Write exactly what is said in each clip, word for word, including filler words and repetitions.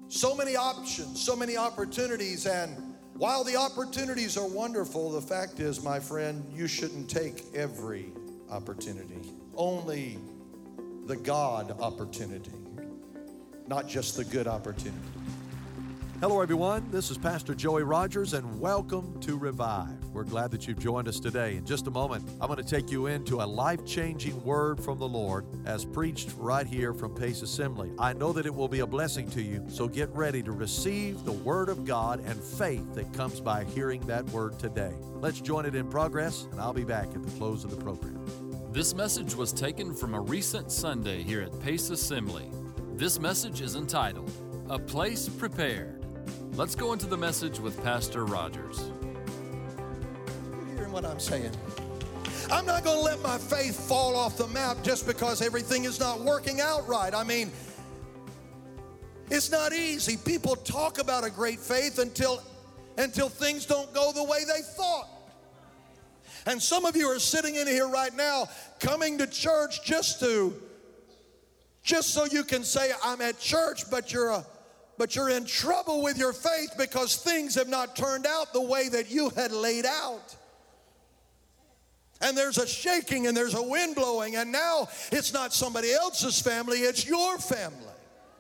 So many options, so many opportunities, and while the opportunities are wonderful, the fact is, my friend, you shouldn't take every opportunity. Only the God opportunity, not just the good opportunity. Hello, everyone. This is Pastor Joey Rogers, and welcome to Revive. We're glad that you've joined us today. In just a moment, I'm going to take you into a life-changing word from the Lord as preached right here from Pace Assembly. I know that it will be a blessing to you, so get ready to receive the Word of God and faith that comes by hearing that Word today. Let's join it in progress, and I'll be back at the close of the program. This message was taken from a recent Sunday here at Pace Assembly. This message is entitled, A Place Prepared. Let's go into the message with Pastor Rogers. You're hearing what I'm saying? I'm not going to let my faith fall off the map just because everything is not working out right. I mean, it's not easy. People talk about a great faith until, until things don't go the way they thought. And some of you are sitting in here right now coming to church just to, just so you can say, I'm at church, but you're a But you're in trouble with your faith because things have not turned out the way that you had laid out. And there's a shaking and there's a wind blowing, and now it's not somebody else's family, it's your family.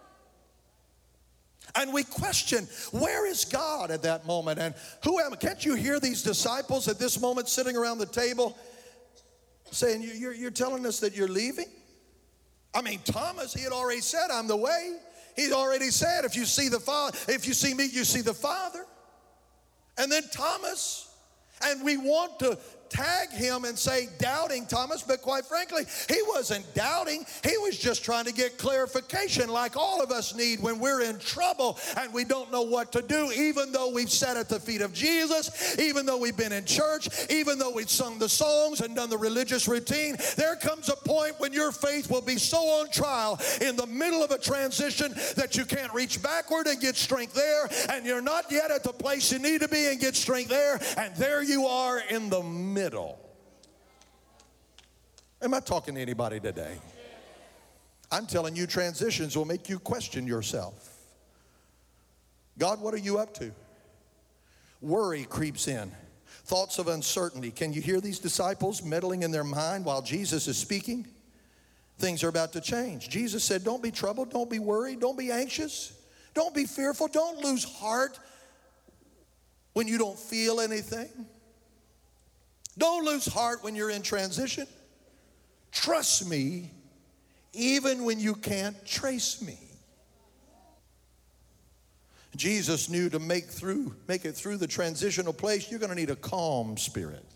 And we question, where is God at that moment? And who am I? Can't you hear these disciples at this moment sitting around the table saying, you're, you're telling us that you're leaving? I mean, Thomas, he had already said, I'm the way. He's already said, if you see the Father, if you see me, you see the Father. And then Thomas, and we want to tag him and say doubting Thomas, but quite frankly, he wasn't doubting. He was just trying to get clarification like all of us need when we're in trouble and we don't know what to do, even though we've sat at the feet of Jesus, even though we've been in church, even though we've sung the songs and done the religious routine. There comes a point when your faith will be so on trial in the middle of a transition that you can't reach backward and get strength there, and you're not yet at the place you need to be and get strength there, and there you are in the middle. Am I talking to anybody today? I'm telling you, transitions will make you question yourself. God, what are you up to? Worry creeps in. Thoughts of uncertainty. Can you hear these disciples meddling in their mind while Jesus is speaking? Things are about to change. Jesus said, don't be troubled, don't be worried, don't be anxious, don't be fearful, don't lose heart when you don't feel anything. Don't lose heart when you're in transition. Trust me, even when you can't trace me. Jesus knew to make through, make it through the transitional place, you're going to need a calm spirit.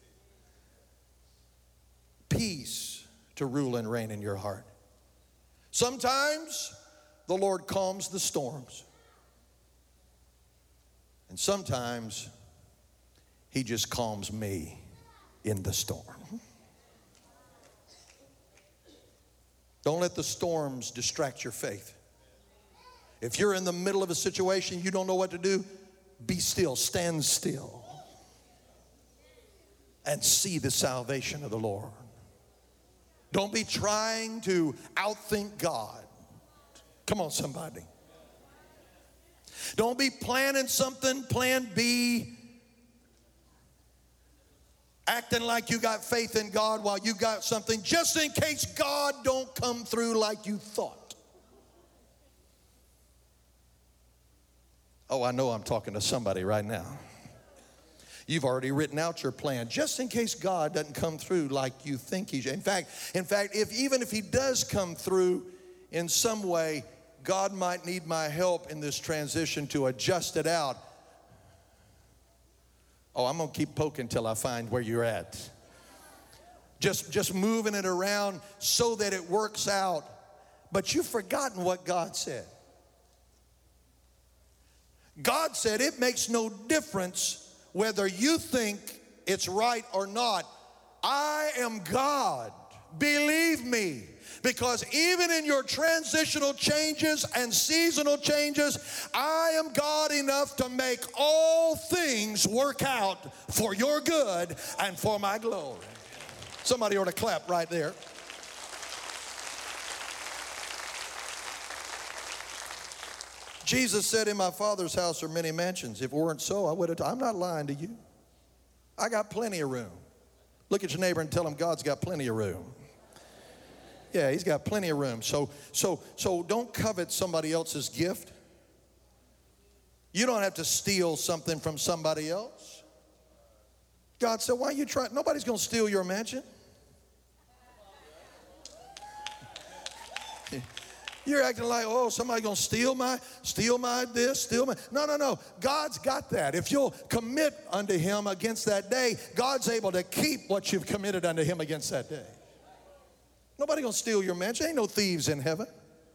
Peace to rule and reign in your heart. Sometimes the Lord calms the storms. And sometimes He just calms me in the storm. Don't let the storms distract your faith. If you're in the middle of a situation, you don't know what to do, be still, stand still, and see the salvation of the Lord. Don't be trying to outthink God. Come on, somebody. Don't be planning something, plan B, acting like you got faith in God while you got something, just in case God don't come through like you thought. Oh, I know I'm talking to somebody right now. You've already written out your plan, just in case God doesn't come through like you think He should. In fact, in fact, if even if He does come through in some way, God might need my help in this transition to adjust it out. Oh, I'm going to keep poking till I find where you're at. Just, just moving it around so that it works out. But you've forgotten what God said. God said it makes no difference whether you think it's right or not. I am God. Believe me. Because even in your transitional changes and seasonal changes, I am God enough to make all things work out for your good and for my glory. Somebody ought to clap right there. Jesus said, in my Father's house are many mansions. If it weren't so, I would have, I'm not lying to you. I got plenty of room. Look at your neighbor and tell him God's got plenty of room. Yeah, he's got plenty of room. So, so, so don't covet somebody else's gift. You don't have to steal something from somebody else. God said, why are you trying? Nobody's going to steal your mansion. You're acting like, oh, somebody's going to steal my, steal my this, steal my. No, no, no. God's got that. If you'll commit unto him against that day, God's able to keep what you've committed unto him against that day. Nobody going to steal your mansion. Ain't no thieves in heaven.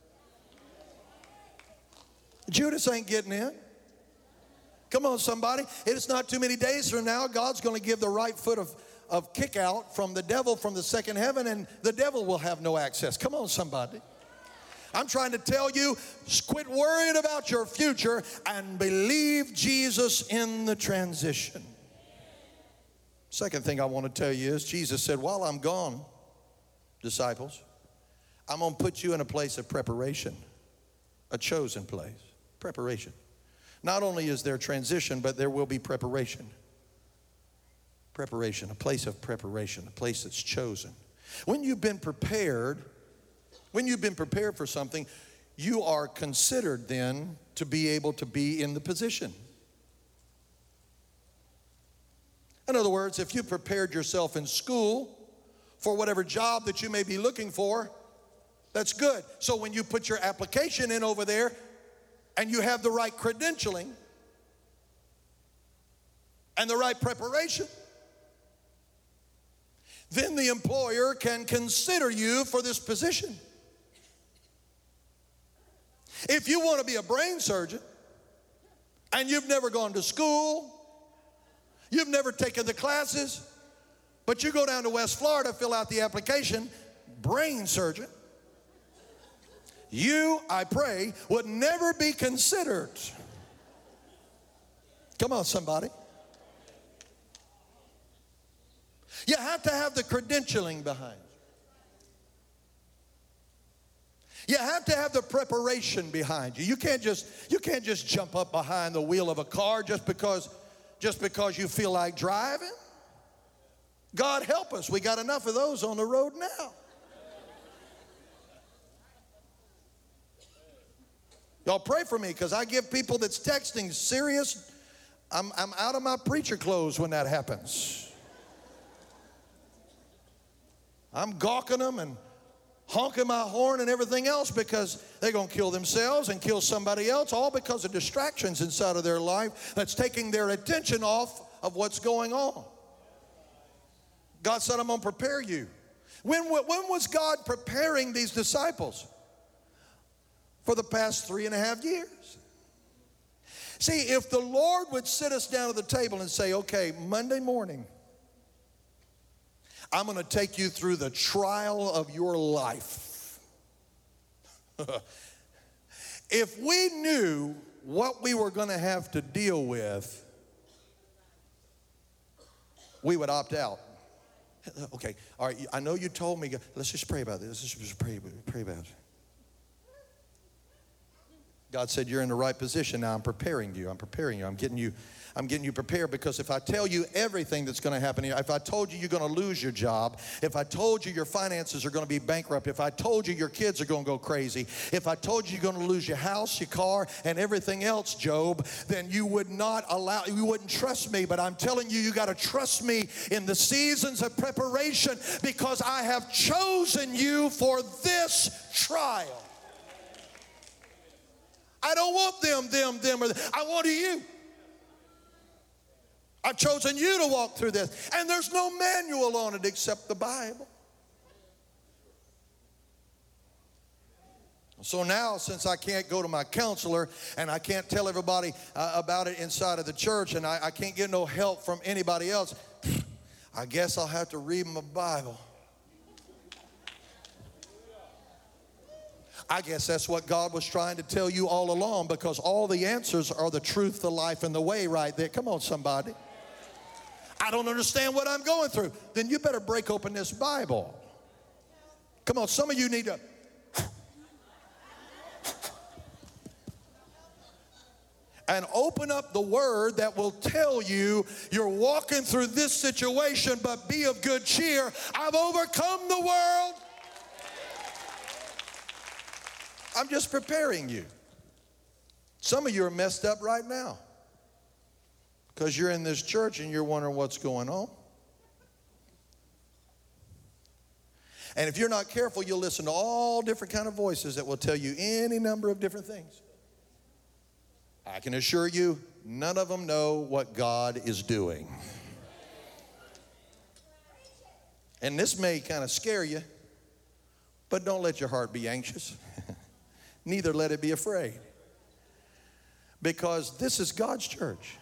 Judas ain't getting in. Come on, somebody. It's not too many days from now. God's going to give the right foot of, of kick out from the devil from the second heaven, and the devil will have no access. Come on, somebody. I'm trying to tell you, quit worrying about your future and believe Jesus in the transition. Second thing I want to tell you is Jesus said, while I'm gone, disciples, I'm going to put you in a place of preparation, a chosen place, preparation. Not only is there transition, but there will be preparation. Preparation, a place of preparation, a place that's chosen. When you've been prepared, when you've been prepared for something, you are considered then to be able to be in the position. In other words, if you prepared yourself in school for whatever job that you may be looking for, that's good. So when you put your application in over there and you have the right credentialing and the right preparation, then the employer can consider you for this position. If you want to be a brain surgeon and you've never gone to school, you've never taken the classes, but you go down to West Florida, fill out the application, brain surgeon, you, I pray, would never be considered. Come on, somebody. You have to have the credentialing behind you. You have to have the preparation behind you. You can't just, you can't just jump up behind the wheel of a car just because, just because you feel like driving. God help us. We got enough of those on the road now. Y'all pray for me because I give people that's texting serious, I'm, I'm out of my preacher clothes when that happens. I'm gawking them and honking my horn and everything else because they're going to kill themselves and kill somebody else, all because of distractions inside of their life that's taking their attention off of what's going on. God said, I'm going to prepare you. When, when was God preparing these disciples? For the past three and a half years. See, if the Lord would sit us down at the table and say, okay, Monday morning, I'm going to take you through the trial of your life. If we knew what we were going to have to deal with, we would opt out. Okay, all right, I know you told me, let's just pray about this. Let's just pray, pray about it. God said, you're in the right position now. I'm preparing you. I'm preparing you. I'm getting you, I'm getting you prepared, because if I tell you everything that's going to happen here, if I told you you're going to lose your job, if I told you your finances are going to be bankrupt, if I told you your kids are going to go crazy, if I told you you're going to lose your house, your car, and everything else, Job, then you would not allow, you wouldn't trust me. But I'm telling you, you got to trust me in the seasons of preparation, because I have chosen you for this trial. I don't want them, them, them, or them. I want you. I've chosen you to walk through this. And there's no manual on it except the Bible. So now, since I can't go to my counselor and I can't tell everybody uh, about it inside of the church, and I, I can't get no help from anybody else, I guess I'll have to read my Bible. I guess that's what God was trying to tell you all along, because all the answers are the truth, the life, and the way right there. Come on, somebody. I don't understand what I'm going through. Then you better break open this Bible. Come on, some of you need to. and open up the word that will tell you you're walking through this situation, but be of good cheer. I've overcome the world. I'm just preparing you. Some of you are messed up right now because you're in this church and you're wondering what's going on. And if you're not careful, you'll listen to all different kind of voices that will tell you any number of different things. I can assure you, none of them know what God is doing. And this may kind of scare you, but don't let your heart be anxious. Neither let it be afraid. Because this is God's church.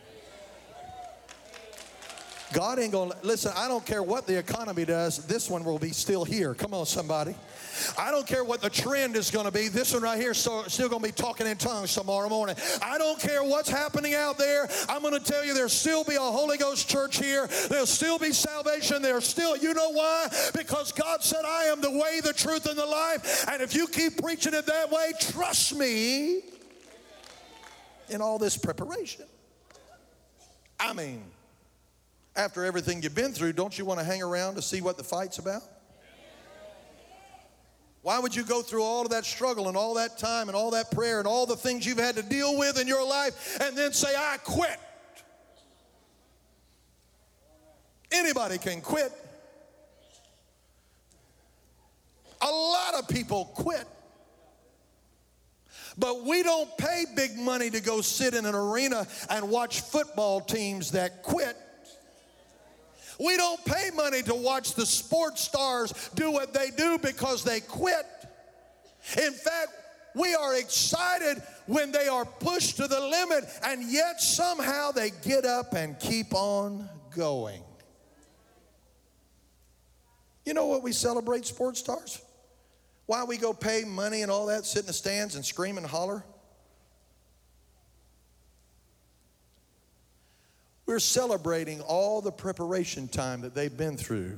God ain't gonna, listen, I don't care what the economy does, this one will be still here. Come on, somebody. I don't care what the trend is gonna be, this one right here is still, still gonna be talking in tongues tomorrow morning. I don't care what's happening out there, I'm gonna tell you there'll still be a Holy Ghost church here, there'll still be salvation, there's still, you know why? Because God said, I am the way, the truth, and the life, and if you keep preaching it that way, trust me in all this preparation. I mean, after everything you've been through, don't you want to hang around to see what the fight's about? Why would you go through all of that struggle and all that time and all that prayer and all the things you've had to deal with in your life and then say, I quit? Anybody can quit. A lot of people quit. But we don't pay big money to go sit in an arena and watch football teams that quit. We don't pay money to watch the sports stars do what they do because they quit. In fact, we are excited when they are pushed to the limit, and yet somehow they get up and keep on going. You know what we celebrate sports stars? Why we go pay money and all that, sit in the stands and scream and holler? We're celebrating all the preparation time that they've been through.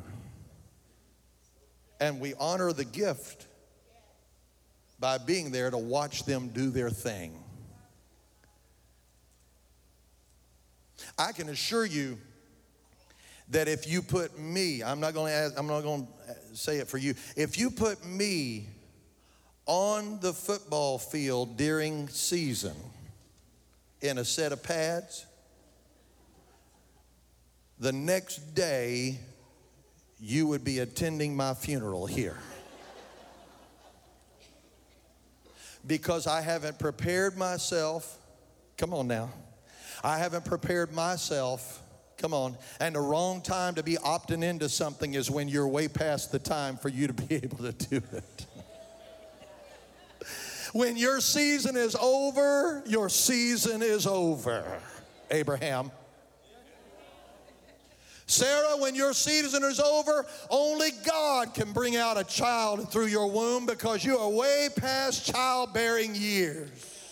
And we honor the gift by being there to watch them do their thing. I can assure you that if you put me, I'm not going to ask, I'm not going to say it for you. If you put me on the football field during season in a set of pads, the next day, you would be attending my funeral here. Because I haven't prepared myself. Come on now. I haven't prepared myself. Come on. And the wrong time to be opting into something is when you're way past the time for you to be able to do it. When your season is over, your season is over. Abraham. Sarah, when your season is over, only God can bring out a child through your womb because you are way past childbearing years.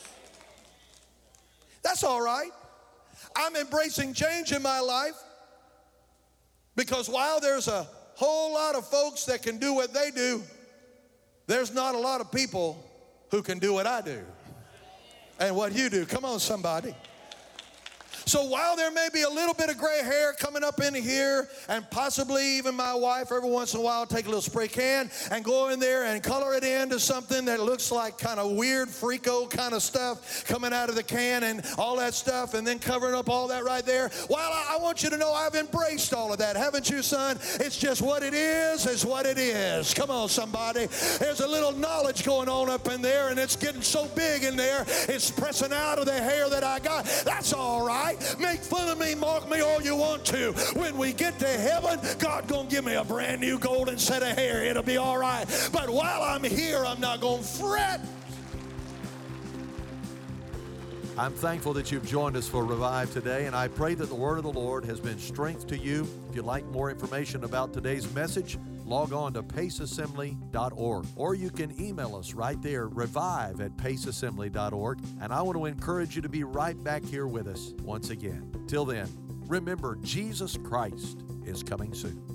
That's all right. I'm embracing change in my life because while there's a whole lot of folks that can do what they do, there's not a lot of people who can do what I do and what you do. Come on, somebody. So while there may be a little bit of gray hair coming up in here, and possibly even my wife every once in a while take a little spray can and go in there and color it into something that looks like kind of weird freako kind of stuff coming out of the can and all that stuff, and then covering up all that right there. Well, I, I want you to know I've embraced all of that. Haven't you, son? It's just what it is, is what it is. Come on, somebody. There's a little knowledge going on up in there, and it's getting so big in there, it's pressing out of the hair that I got. That's all right. Make fun of me, mock me all you want to. When we get to heaven, God gonna give me a brand new golden set of hair. It'll be all right. But while I'm here, I'm not gonna fret. I'm thankful that you've joined us for Revive today, and I pray that the word of the Lord has been strength to you. If you'd like more information about today's message, log on to pace assembly dot org, or you can email us right there, revive at pace assembly dot org, and I want to encourage you to be right back here with us once again. Till then, remember, Jesus Christ is coming soon.